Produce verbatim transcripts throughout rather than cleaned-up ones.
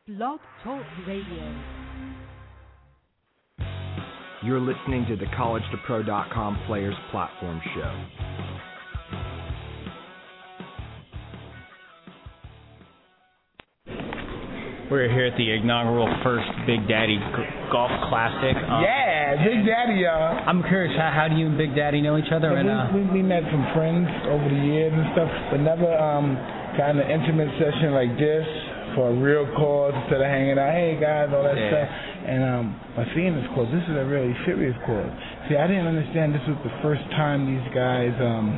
Blog Talk Radio. You're listening to the college to pro dot com Players Platform Show. We're here at the inaugural first Big Daddy Golf Classic. Um, yeah, Big Daddy, y'all. I'm curious, how, how do you and Big Daddy know each other? So and, uh, we, we, we met from friends over the years and stuff, but never um, got an intimate session like this for a real cause instead of hanging out, hey guys, all that yeah. stuff. And um, by seeing this cause, this is a really serious cause. See, I didn't understand this was the first time these guys um,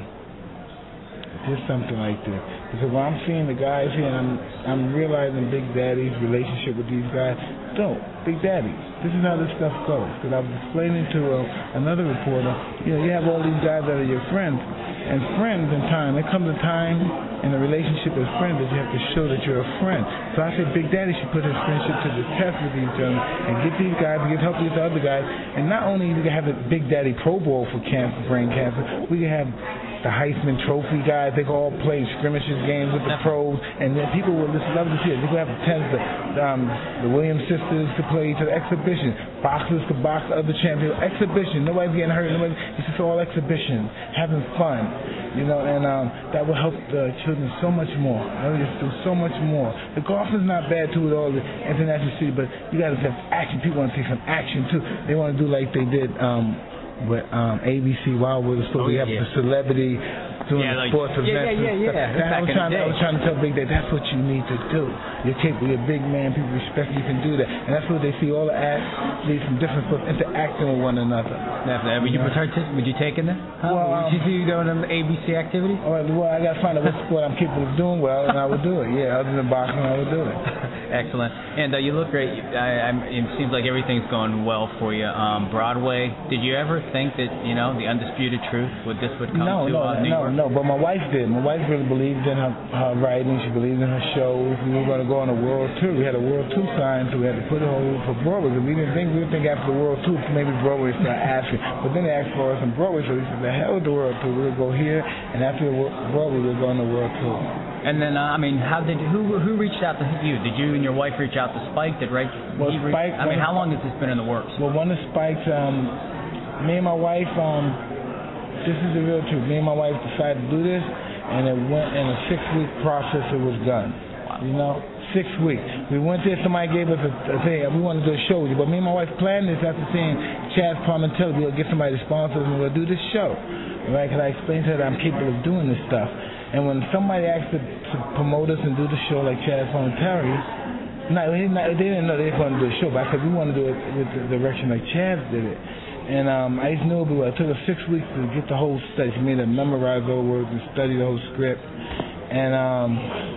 did something like this. Because when I'm seeing the guys here and I'm, I'm realizing Big Daddy's relationship with these guys, don't, Big Daddy, this is how this stuff goes. Because I was explaining to uh, another reporter, you know, you have all these guys that are your friends, and friends in time, there comes a time in a relationship as friends that you have to show that you're a friend. So I said Big Daddy should put his friendship to the test with each other and get these guys, get help these other guys. And not only we can have a Big Daddy Pro Bowl for cancer, brain cancer, we can have the Heisman Trophy guys, they can all play skirmishes games with the pros, and then people will just love to see it. They can have the tens, the, um, the Williams sisters to play each other, exhibition. Boxers could box other champions, exhibition. Nobody's getting hurt. Nobody, it's just all exhibition, having fun, you know, and um, that will help the children so much more. They'll just do so much more. The golf is not bad too with all the international city, but you got to have action. People want to see some action too. They want to do like they did. Um, With um, A B C Wildwood, so oh, we yeah, have yeah. the celebrity doing yeah, like, sports yeah, events. Yeah, yeah, yeah. yeah. I, was trying, I was trying to tell Big Daddy, that's what you need to do. You're capable, you're a big man, people respect you, you can do that. And that's what they see, all the athletes from different sports interacting with one another. Definitely. Would you, participate? Would you take in that? Huh? Well, would you see you doing an A B C activity? All right, well, I got to find out what sport I'm capable of doing well, and I would do it. Yeah, other than boxing, I would do it. Excellent. And uh, you look great. I, I, it seems like everything's going well for you. Um, Broadway, did you ever think that, you know, the undisputed truth, would this would come no, to no, uh, New no, York? No, but my wife did. My wife really believed in her, her writing. She believed in her shows. We were going to go on a world tour. We had a world tour signed, so we had to put it over for Broadway. We didn't think, we didn't think after the world tour, maybe Broadway started asking. But then they asked for us on Broadway, so we said, the hell with the world tour. We'll go here, and after the Broadway, we'll go on the world tour. And then, uh, I mean, how did who who reached out to you? Did you and your wife reach out to Spike? Did Ray? Well, he re- Spike. I mean, how long has this been in the works? Well, one of Spike's, um, me and my wife, um, this is the real truth. Me and my wife decided to do this, and it went in a six-week process. It was done. Wow. You know, six weeks. We went there. Somebody gave us a, a thing. We wanted to do a show with you, but me and my wife planned this after seeing Chaz Palminteri. We'll get somebody to sponsor us, and we'll do this show. Right? Because I explained to her that I'm capable of doing this stuff. And when somebody asked to, to promote us and do the show like Chaz Palminteri, no, they didn't know they were going to do a show, but I said we want to do it with the direction like Chaz did it. And um, I just knew it would. It took us six weeks to get the whole study. For me to memorize all the words and study the whole script. And um,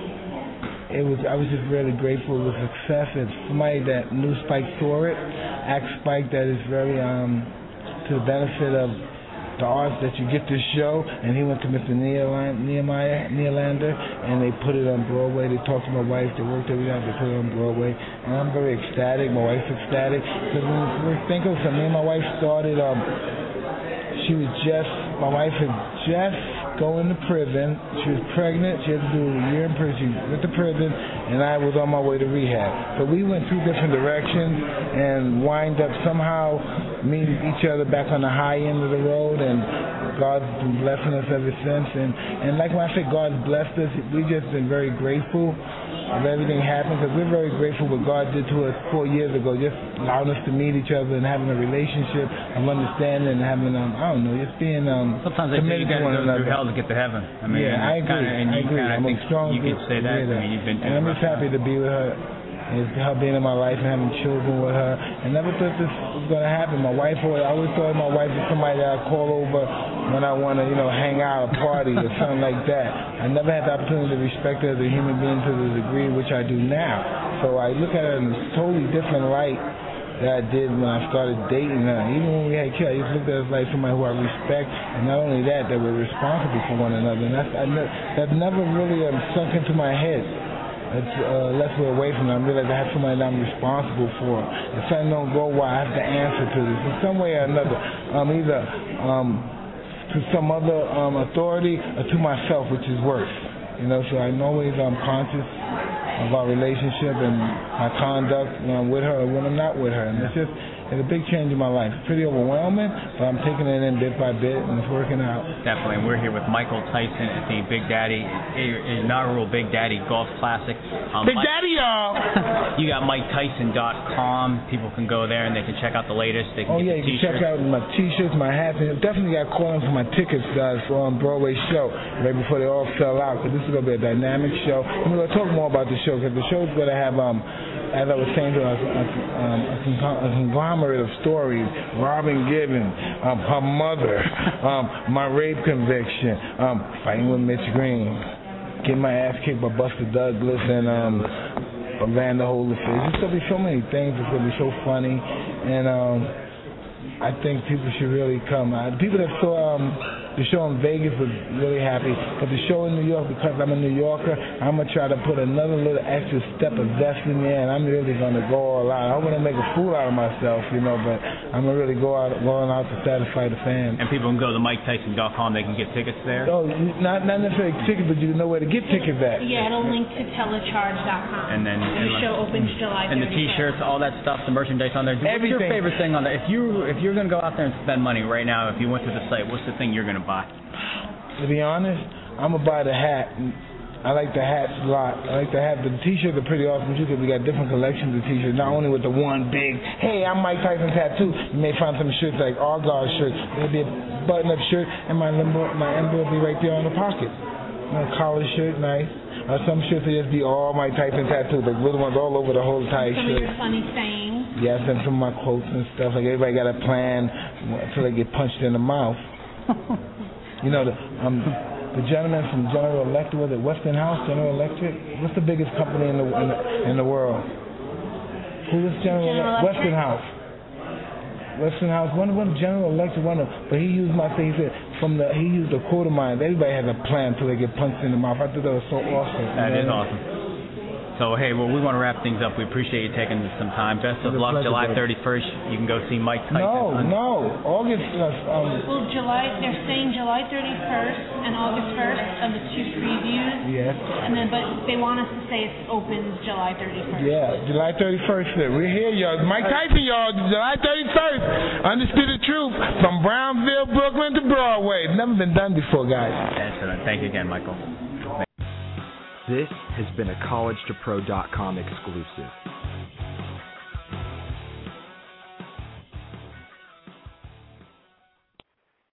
it was. I was just really grateful with success. It's somebody that knew Spike saw it, asked Spike that is very um, to the benefit of the arts that you get this show, and he went to Mister Nehemiah Nealander, and they put it on Broadway. They talked to my wife, they worked every night, they put it on Broadway, and I'm very ecstatic. My wife's ecstatic, because when we think of something, me and my wife started, um, she was just, my wife had just going to prison. She was pregnant, she had to do a year in prison. She went to prison, and I was on my way to rehab. So we went two different directions, and wind up somehow meeting each other back on the high end of the road, and God's been blessing us ever since. And, and like when I say God's blessed us, we've just been very grateful of everything happened, because we're very grateful what God did to us four years ago, just allowing us to meet each other and having a relationship of understanding and having, um, I don't know, just being um, Sometimes they say you got to go through hell to get to heaven. I mean, yeah, I agree. Kinda, and I you agree. Kinda, I'm I a strong you can say that. I mean, you've been and I'm just happy to be with her. Is her being in my life and having children with her. I never thought this was going to happen. My wife, I always thought my wife was somebody that I'd call over when I want to, you know, hang out or party or something like that. I never had the opportunity to respect her as a human being to the degree which I do now. So I look at her in a totally different light that I did when I started dating her. Even when we had kids, I just looked at her as like somebody who I respect, and not only that, that we're responsible for one another. And that's, I ne- that never really um, sunk into my head. It's, uh, less we're away from them, I realize I have somebody that I'm responsible for. If something don't go well, I have to answer to this in some way or another, um, either um, to some other um, authority or to myself, which is worse. You know, so I'm always um, conscious of our relationship and my conduct when I'm with her or when I'm not with her. And it's just it's a big change in my life. It's pretty overwhelming, but I'm taking it in bit by bit, and it's working out. Definitely. And we're here with Michael Tyson at the Big Daddy, inaugural Big Daddy Golf Classic. Um, Big Mike, Daddy, y'all! You got Mike Tyson dot com. People can go there and they can check out the latest. They can oh, get yeah, the you can check out my T-shirts, my hats, and definitely got calling for my tickets guys, for on Broadway show right before they all sell out, because this is going to be a dynamic show. And we're going to talk more about the show, because the show's going to have, um, as I was saying to us, a, um, a, a conglomerate of stories. Robin Gibbons, um, her mother, um, my rape conviction, um, fighting with Mitch Green, getting my ass kicked by Buster Douglas, and um, Evander Holyfield. It's going to be so many things. It's going to be so funny, and um, I think people should really come. Uh, people that saw um, the show in Vegas was really happy, but the show in New York, because I'm a New Yorker, I'm going to try to put another little extra step of zest in there, and I'm really going to go all out. I want to make a fool out of myself, you know, but I'm going to really go out, going out to satisfy the fans. And people can go to Mike Tyson dot com. They can get tickets there? Oh, not not necessarily tickets, but you know where to get tickets at. Yeah, it'll link to telecharge dot com. And then and the show opens July thirty-first. And the T-shirts, all that stuff, the merchandise on there. What's Everything. your favorite thing on there? If you if you're going to go out there and spend money right now, if you went to the site, what's the thing you're going to buy? To be honest, I'm gonna buy the hat. I like the hats a lot. I like the hat. The T-shirts are pretty awesome too, because we got different collections of T-shirts. Not only with the one big, hey, I'm Mike Tyson tattoo. You may find some shirts like Argyle shirts. There'll be a button-up shirt, and my emblem, my emblem will be right there on the pocket. My collar shirt, nice. Uh, some shirts will just be all Mike Tyson tattoo, like little ones all over the whole entire some shirt. Some of your funny sayings. Yes, and some of my quotes and stuff. Like everybody got a plan until they get punched in the mouth. You know, the, um, the gentleman from General Electric, was it Westinghouse, General Electric? What's the biggest company in the in the, in the world? Who is General, General Electric? Westinghouse. Westinghouse, one of them, General Electric, one of them. But he used my thing, he said, from the, he used a quote of mine, everybody has a plan until they get punched in the mouth. I thought that was so awesome. That is awesome. So, hey, well, we want to wrap things up. We appreciate you taking some time. Best of luck. July thirty-first, you can go see Mike Tyson. No, on- no. August. Uh, um, well, July, they're saying July thirty-first and August first are the two previews. Yes. And then, but they want us to say it opens July thirty-first. Yeah, July thirty-first. We're here, y'all. Mike Tyson, y'all. July thirty-first. Undisputed Truth from Brownsville, Brooklyn to Broadway. Never been done before, guys. Excellent. Thank you again, Michael. This has been a college to pro dot com exclusive.